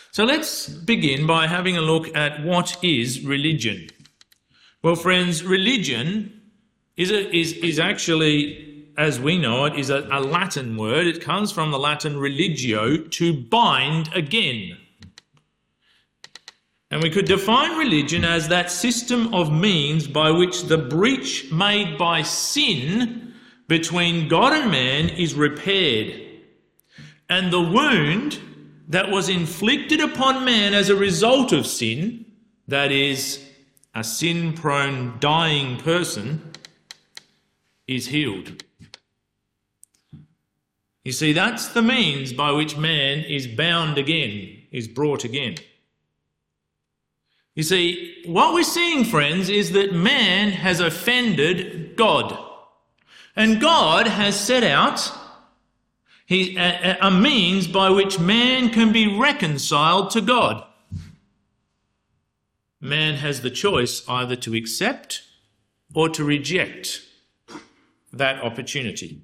So let's begin by having a look at what is religion. Well, friends, religion is actually, as we know it, is a Latin word. It comes from the Latin religio, to bind again. And we could define religion as that system of means by which the breach made by sin between God and man is repaired, and the wound that was inflicted upon man as a result of sin, that is, a sin-prone, dying person, is healed. You see, that's the means by which man is bound again, is brought again. You see, what we're seeing, friends, is that man has offended God. And God has set out a means by which man can be reconciled to God. Man has the choice either to accept or to reject that opportunity.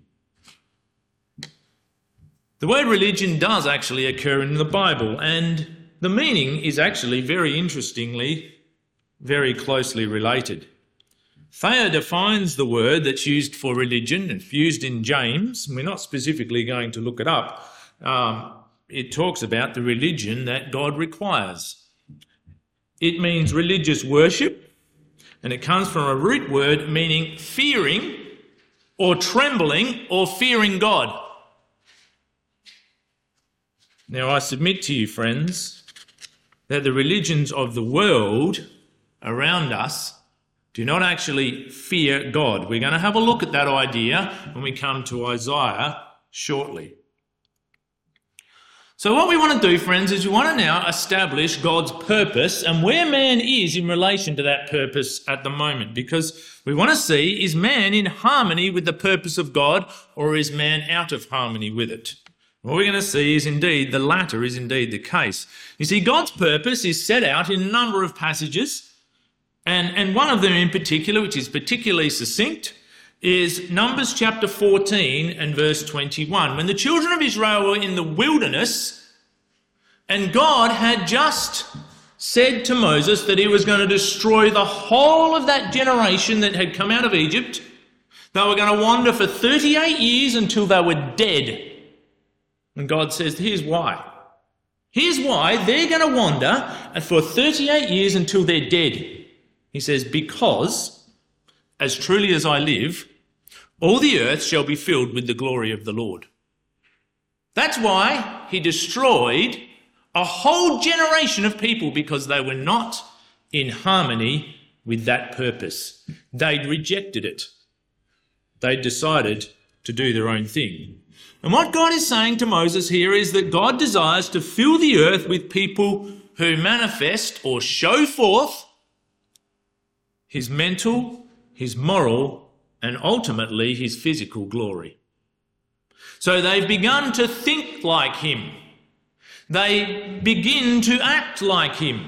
The word religion does actually occur in the Bible, and the meaning is actually very interestingly, very closely related. Thayer defines the word that's used for religion, it's used in James. We're not specifically going to look it up. It talks about the religion that God requires. It means religious worship, and it comes from a root word meaning fearing or trembling or fearing God. Now, I submit to you, friends, that the religions of the world around us do not actually fear God. We're going to have a look at that idea when we come to Isaiah shortly. So what we want to do, friends, is we want to now establish God's purpose and where man is in relation to that purpose at the moment, because we want to see, is man in harmony with the purpose of God, or is man out of harmony with it? What we're going to see is indeed the latter is indeed the case. You see, God's purpose is set out in a number of passages, and one of them in particular, which is particularly succinct, is Numbers chapter 14 and verse 21. When the children of Israel were in the wilderness, and God had just said to Moses that he was going to destroy the whole of that generation that had come out of Egypt. They were going to wander for 38 years until they were dead. And God says, here's why. Here's why they're going to wander for 38 years until they're dead. He says, because, as truly as I live, all the earth shall be filled with the glory of the Lord. That's why he destroyed a whole generation of people, because they were not in harmony with that purpose. They'd rejected it. They'd decided to do their own thing. And what God is saying to Moses here is that God desires to fill the earth with people who manifest or show forth his mental, his moral, and ultimately his physical glory. So they've begun to think like him. They begin to act like him.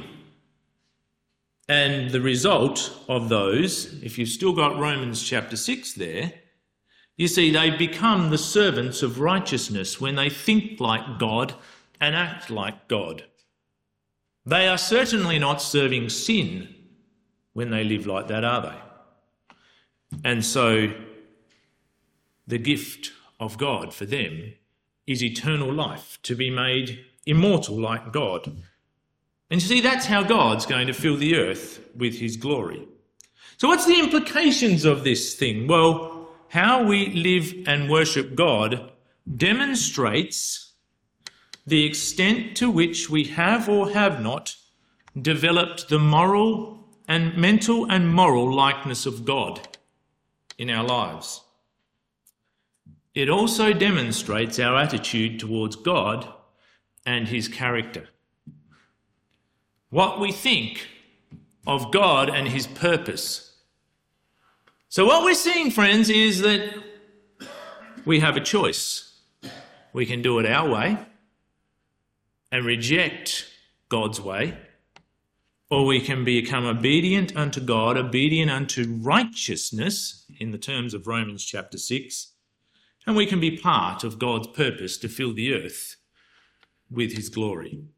And the result of those, if you've still got Romans chapter 6 there, you see they become the servants of righteousness when they think like God and act like God. They are certainly not serving sin when they live like that, are they? And so the gift of God for them is eternal life, to be made immortal like God. And you see, that's how God's going to fill the earth with his glory. So what's the implications of this thing? Well, how we live and worship God demonstrates the extent to which we have or have not developed the moral and mental and moral likeness of God in our lives. It also demonstrates our attitude towards God and his character. What we think of God and his purpose. So what we're seeing, friends, is that we have a choice. We can do it our way and reject God's way, or we can become obedient unto God, obedient unto righteousness, in the terms of Romans chapter 6, and we can be part of God's purpose to fill the earth with his glory.